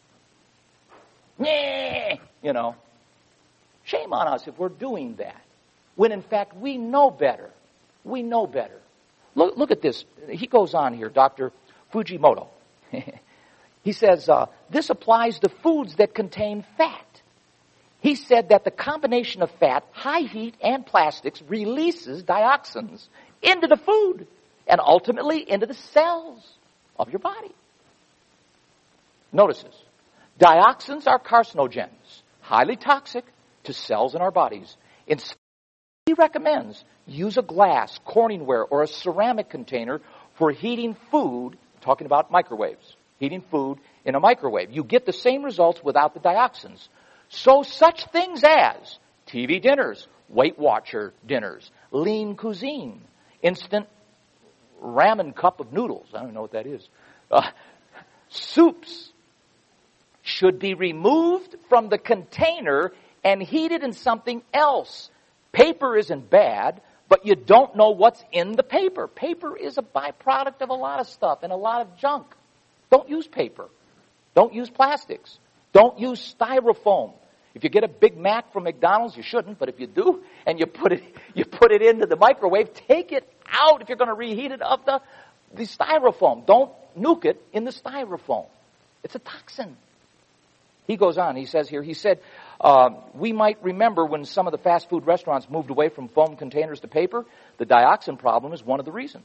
Nyeh, you know. Shame on us if we're doing that, when in fact we know better. We know better. Look, look at this. He goes on here, Doctor Fujimoto. He says, uh, this applies to foods that contain fat. He said that the combination of fat, high heat, and plastics releases dioxins into the food and ultimately into the cells of your body. Notice this. Dioxins are carcinogens, highly toxic to cells in our bodies. Instead, he recommends use a glass, Corningware, or a ceramic container for heating food, talking about microwaves. Heating food in a microwave. You get the same results without the dioxins. So such things as T V dinners, Weight Watcher dinners, lean cuisine, instant ramen cup of noodles, I don't know what that is, uh, soups, should be removed from the container and heated in something else. Paper isn't bad, but you don't know what's in the paper. Paper is a byproduct of a lot of stuff and a lot of junk. Don't use paper. Don't use plastics. Don't use styrofoam. If you get a Big Mac from McDonald's, you shouldn't, but if you do, and you put it you put it into the microwave, take it out if you're going to reheat it of the, the styrofoam. Don't nuke it in the styrofoam. It's a toxin. He goes on, he says here, he said, uh, we might remember when some of the fast food restaurants moved away from foam containers to paper, the dioxin problem is one of the reasons.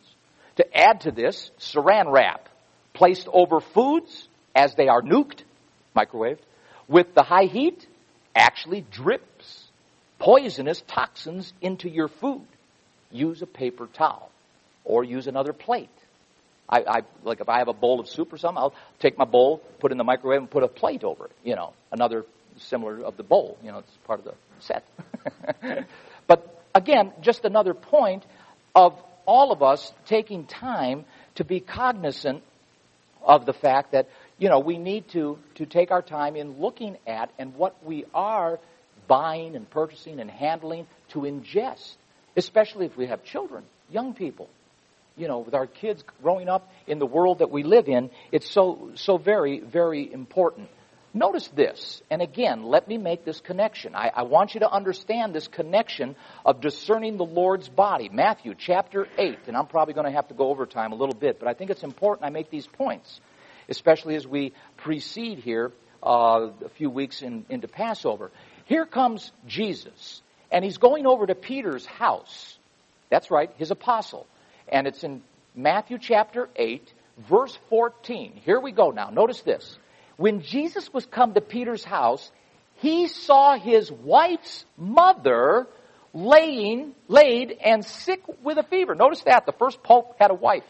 To add to this, saran wrap placed over foods as they are nuked, microwaved, with the high heat actually drips poisonous toxins into your food. Use a paper towel or use another plate. I, I like if I have a bowl of soup or something, I'll take my bowl, put it in the microwave, and put a plate over it. You know, another similar of the bowl. You know, it's part of the set. But again, just another point of all of us taking time to be cognizant of the fact that, you know, we need to, to take our time in looking at and what we are buying and purchasing and handling to ingest, especially if we have children, young people. You know, with our kids growing up in the world that we live in, it's so, so very, very important. Notice this, and again, let me make this connection. I, I want you to understand this connection of discerning the Lord's body. Matthew chapter eight, and I'm probably going to have to go over time a little bit, but I think it's important I make these points, especially as we proceed here uh, a few weeks in, into Passover. Here comes Jesus, and he's going over to Peter's house. That's right, his apostle. And it's in Matthew chapter eight, verse fourteen. Here we go now. Notice this. When Jesus was come to Peter's house, he saw his wife's mother laying, laid and sick with a fever. Notice that. The first pope had a wife.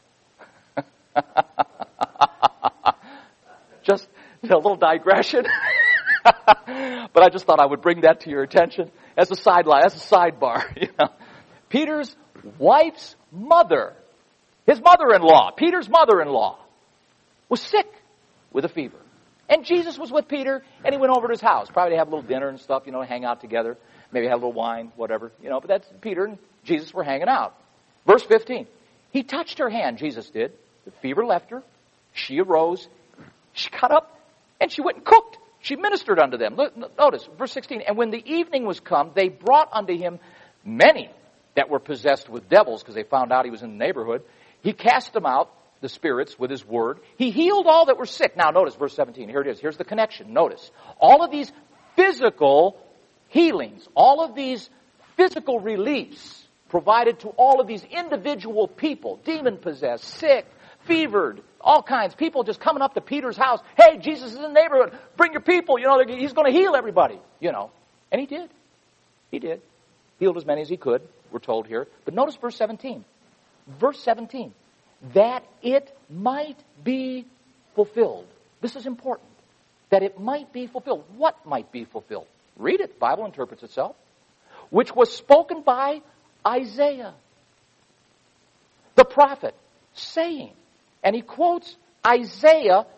Just a little digression. But I just thought I would bring that to your attention as a sideline, as a sidebar. You know. Peter's wife's mother, his mother-in-law, Peter's mother-in-law, was sick with a fever. And Jesus was with Peter, and he went over to his house, probably to have a little dinner and stuff, you know, hang out together, maybe have a little wine, whatever, you know, but that's Peter and Jesus were hanging out. Verse fifteen, he touched her hand, Jesus did. The fever left her. She arose. She got up, and she went and cooked. She ministered unto them. Look, notice, verse sixteen, and when the evening was come, they brought unto him many that were possessed with devils, because they found out he was in the neighborhood. He cast them out, the spirits, with his word. He healed all that were sick. Now notice verse seventeen. Here it is. Here's the connection. Notice. All of these physical healings, all of these physical reliefs provided to all of these individual people, demon-possessed, sick, fevered, all kinds. People just coming up to Peter's house. Hey, Jesus is in the neighborhood. Bring your people. You know, he's going to heal everybody. You know. And he did. He did. Healed as many as he could, we're told here. But notice verse seventeen. Verse seventeen. That it might be fulfilled. This is important. That it might be fulfilled. What might be fulfilled? Read it. The Bible interprets itself. Which was spoken by Isaiah, the prophet, saying, and he quotes Isaiah,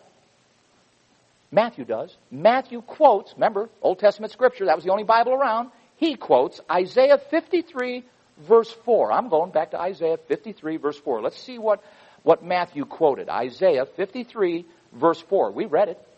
Matthew does. Matthew quotes, remember, Old Testament scripture, that was the only Bible around. He quotes Isaiah fifty-three, verse four. I'm going back to Isaiah fifty-three, verse four. Let's see what, what Matthew quoted. Isaiah fifty-three, verse four. We read it.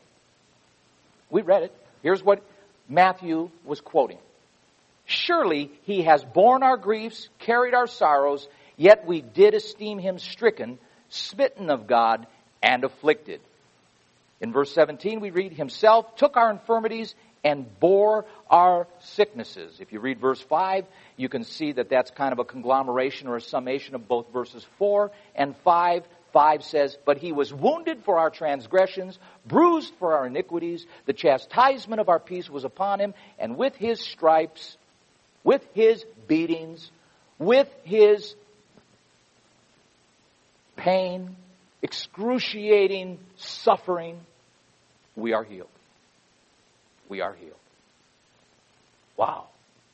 We read it. Here's what Matthew was quoting. Surely he has borne our griefs, carried our sorrows, yet we did esteem him stricken, smitten of God, and afflicted. In verse seventeen we read, himself took our infirmities and bore our sicknesses. If you read verse five, you can see that that's kind of a conglomeration or a summation of both verses four and five. five says, but he was wounded for our transgressions, bruised for our iniquities. The chastisement of our peace was upon him, and with his stripes, with his beatings, with his pain, excruciating suffering, we are healed. We are healed. Wow.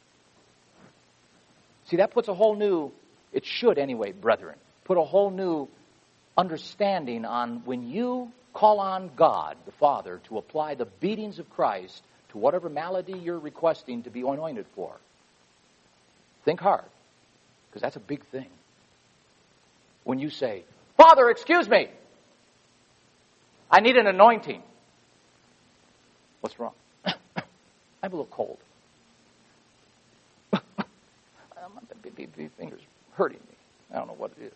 See, that puts a whole new, it should anyway, brethren, put a whole new understanding on when you call on God, the Father, to apply the beatings of Christ to whatever malady you're requesting to be anointed for. Think hard, because that's a big thing. When you say, Father, excuse me, I need an anointing. What's wrong? I have a little cold. My finger's hurting me. I don't know what it is.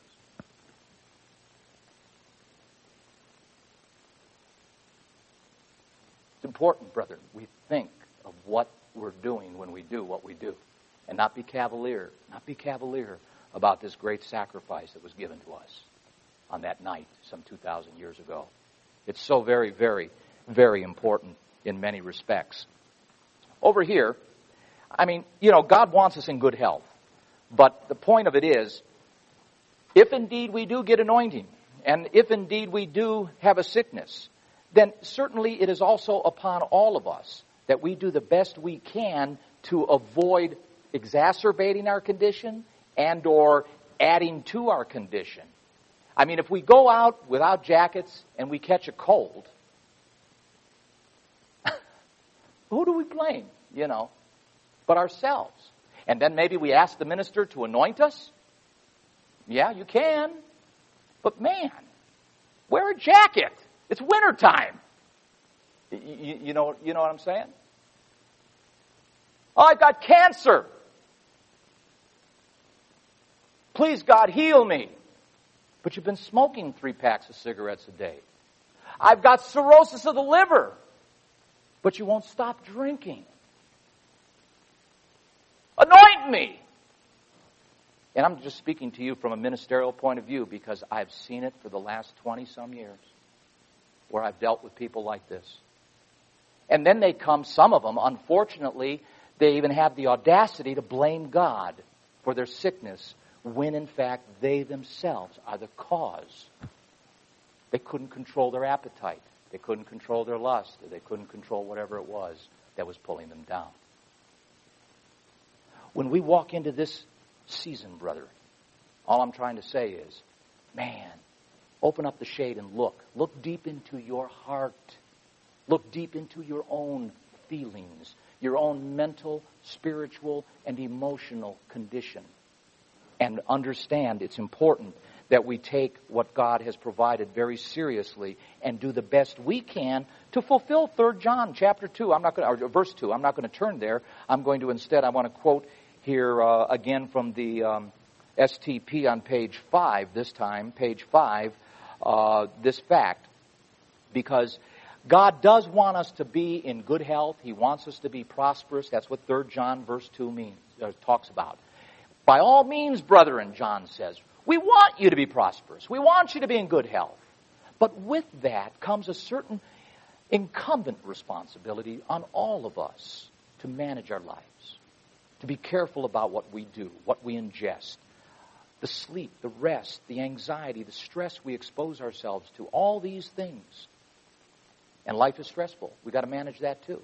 It's important, brethren, we think of what we're doing when we do what we do. And not be cavalier. Not be cavalier. about this great sacrifice that was given to us on that night some two thousand years ago. It's so very, very, very important in many respects. Over here, I mean, you know, God wants us in good health. But the point of it is, if indeed we do get anointing, and if indeed we do have a sickness, then certainly it is also upon all of us that we do the best we can to avoid exacerbating our condition and or adding to our condition. I mean, if we go out without jackets and we catch a cold, who do we blame, you know, but ourselves? And then maybe we ask the minister to anoint us. Yeah, you can. But man, wear a jacket. It's wintertime. You, you, know, you know what I'm saying? Oh, I've got cancer. Please, God, heal me. But you've been smoking three packs of cigarettes a day. I've got cirrhosis of the liver. But you won't stop drinking. Anoint me. And I'm just speaking to you from a ministerial point of view because I've seen it for the last twenty-some years where I've dealt with people like this. And then they come, some of them, unfortunately, they even have the audacity to blame God for their sickness when, in fact, they themselves are the cause. They couldn't control their appetite. They couldn't control their lust. Or they couldn't control whatever it was that was pulling them down. When we walk into this season, brother, all I'm trying to say is, man, open up the shade and look. Look deep into your heart. Look deep into your own feelings, your own mental, spiritual, and emotional condition. And understand it's important that we take what God has provided very seriously and do the best we can to fulfill Third John chapter two. I'm not going to, or verse two. I'm not going to turn there. I'm going to instead, I want to quote here uh, again from the um, S T P on page five, this time, page five, uh, this fact. Because God does want us to be in good health. He wants us to be prosperous. That's what Third John verse two means, uh, talks about. By all means, brethren, John says, we want you to be prosperous. We want you to be in good health. But with that comes a certain incumbent responsibility on all of us to manage our lives, to be careful about what we do, what we ingest, the sleep, the rest, the anxiety, the stress we expose ourselves to, all these things. And life is stressful. We've got to manage that too.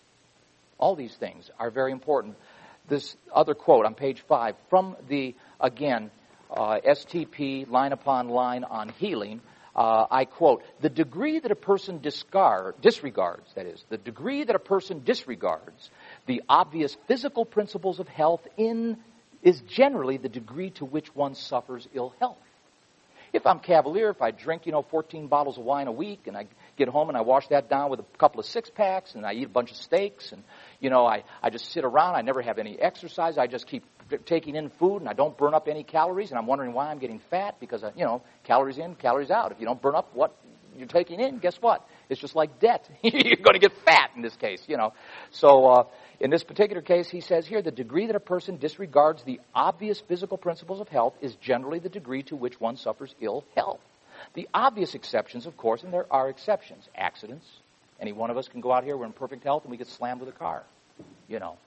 All these things are very important. This other quote on page five from the, again, uh, S T P, line upon line on healing, uh, I quote, the degree that a person discard, disregards, that is, the degree that a person disregards the obvious physical principles of health in is generally the degree to which one suffers ill health. If I'm cavalier, if I drink, you know, fourteen bottles of wine a week and I get home and I wash that down with a couple of six-packs and I eat a bunch of steaks and, you know, I, I just sit around, I never have any exercise, I just keep taking in food and I don't burn up any calories and I'm wondering why I'm getting fat because, I, you know, calories in, calories out. If you don't burn up what you're taking in, guess what? It's just like debt. You're going to get fat in this case, you know. So uh, in this particular case, he says here, the degree that a person disregards the obvious physical principles of health is generally the degree to which one suffers ill health. The obvious exceptions, of course, and there are exceptions, accidents. Any one of us can go out here, we're in perfect health, and we get slammed with a car, you know.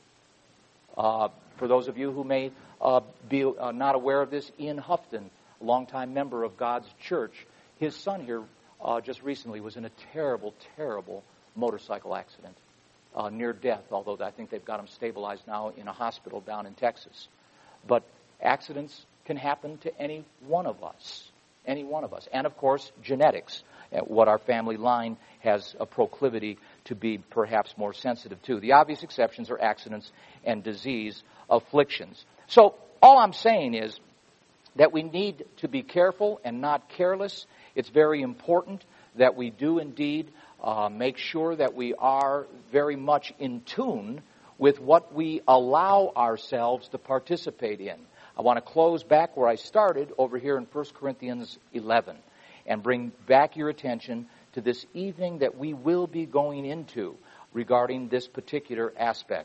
Uh, for those of you who may uh, be uh, not aware of this, Ian Houghton, a longtime member of God's church, his son here uh, just recently was in a terrible, terrible motorcycle accident, uh, near death, although I think they've got him stabilized now in a hospital down in Texas. But accidents can happen to any one of us, any one of us. And, of course, genetics, what our family line has a proclivity to be perhaps more sensitive to. The obvious exceptions are accidents and disease afflictions. So all I'm saying is that we need to be careful and not careless. It's very important that we do indeed uh, make sure that we are very much in tune with what we allow ourselves to participate in. I want to close back where I started over here in First Corinthians eleven and bring back your attention to this evening that we will be going into regarding this particular aspect.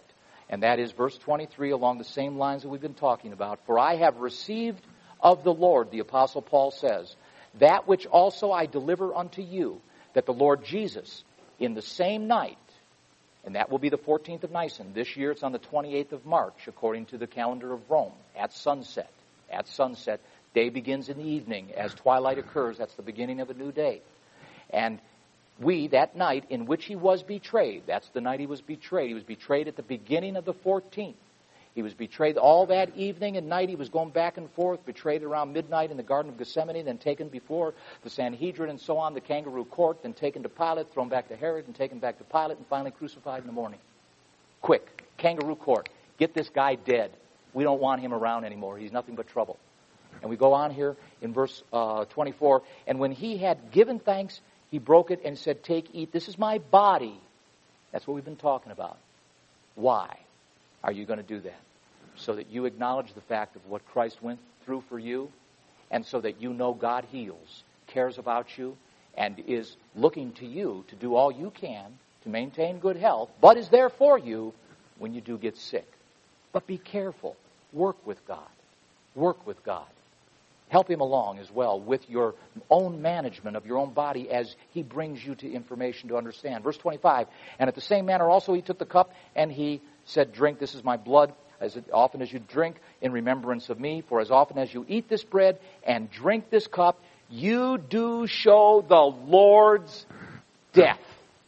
And that is verse twenty-three, along the same lines that we've been talking about. For I have received of the Lord, the Apostle Paul says, that which also I deliver unto you, that the Lord Jesus, in the same night, and that will be the fourteenth of Nisan. This year it's on the twenty-eighth of March, according to the calendar of Rome, at sunset. At sunset, day begins in the evening. As twilight occurs, that's the beginning of a new day. And we, that night in which he was betrayed, that's the night he was betrayed. He was betrayed at the beginning of the fourteenth. He was betrayed all that evening and night. He was going back and forth, betrayed around midnight in the Garden of Gethsemane, then taken before the Sanhedrin and so on, the kangaroo court, then taken to Pilate, thrown back to Herod, and taken back to Pilate, and finally crucified in the morning. Quick, kangaroo court. Get this guy dead. We don't want him around anymore. He's nothing but trouble. And we go on here in verse uh, twenty-four. And when he had given thanks, he broke it and said, take, eat. This is my body. That's what we've been talking about. Why are you going to do that? So that you acknowledge the fact of what Christ went through for you, and so that you know God heals, cares about you, and is looking to you to do all you can to maintain good health, but is there for you when you do get sick. But be careful. Work with God. Work with God. Help him along as well with your own management of your own body as he brings you to information to understand. Verse twenty-five, and at the same manner also he took the cup and he said, drink, this is my blood. As often as you drink, in remembrance of me, for as often as you eat this bread and drink this cup, you do show the Lord's death.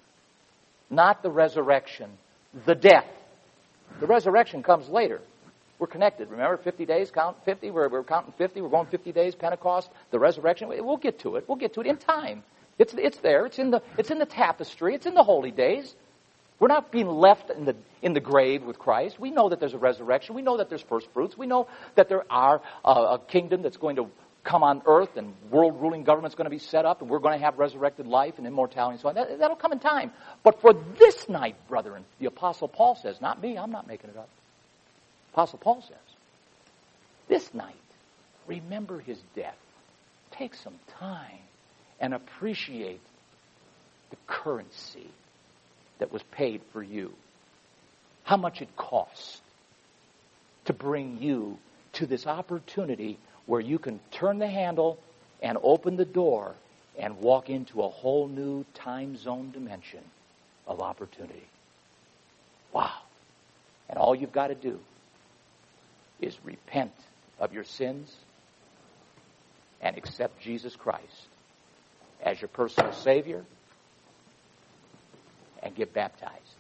Not the resurrection, the death. The resurrection comes later. We're connected. Remember, fifty days, count fifty. We're, we're counting fifty. We're going fifty days, Pentecost, the resurrection. We'll get to it. We'll get to it in time. It's, it's there. It's in the, it's in the tapestry. It's in the holy days. We're not being left in the in the grave with Christ. We know that there's a resurrection. We know that there's first fruits. We know that there are uh, a kingdom that's going to come on earth, and world ruling government's going to be set up, and we're going to have resurrected life and immortality and so on. That, that'll come in time. But for this night, brethren, the Apostle Paul says, not me, I'm not making it up. Apostle Paul says, this night, remember his death. Take some time and appreciate the currency that was paid for you. How much it costs to bring you to this opportunity where you can turn the handle and open the door and walk into a whole new time zone dimension of opportunity. Wow. And all you've got to do is repent of your sins and accept Jesus Christ as your personal Savior and get baptized.